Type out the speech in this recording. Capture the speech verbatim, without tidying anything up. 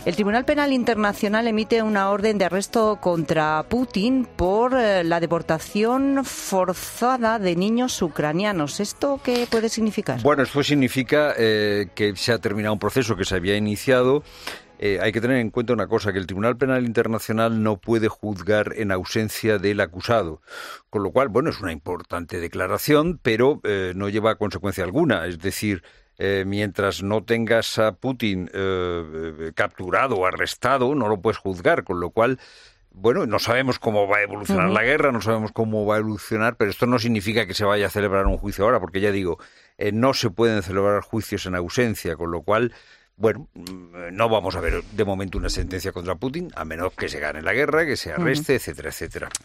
El Tribunal Penal Internacional emite una orden de arresto contra Putin por eh, la deportación forzada de niños ucranianos. ¿Esto qué puede significar? Bueno, esto significa eh, que se ha terminado un proceso que se había iniciado. Eh, hay que tener en cuenta una cosa, que el Tribunal Penal Internacional no puede juzgar en ausencia del acusado, con lo cual, bueno, es una importante declaración, pero eh, no lleva consecuencia alguna. Es decir, eh, mientras no tengas a Putin eh, capturado o arrestado, no lo puedes juzgar, con lo cual, bueno, no sabemos cómo va a evolucionar uh-huh. la guerra, no sabemos cómo va a evolucionar, pero esto no significa que se vaya a celebrar un juicio ahora, porque ya digo, eh, no se pueden celebrar juicios en ausencia, con lo cual, bueno, no vamos a ver de momento una sentencia contra Putin, a menos que se gane la guerra, que se arreste, uh-huh. etcétera, etcétera.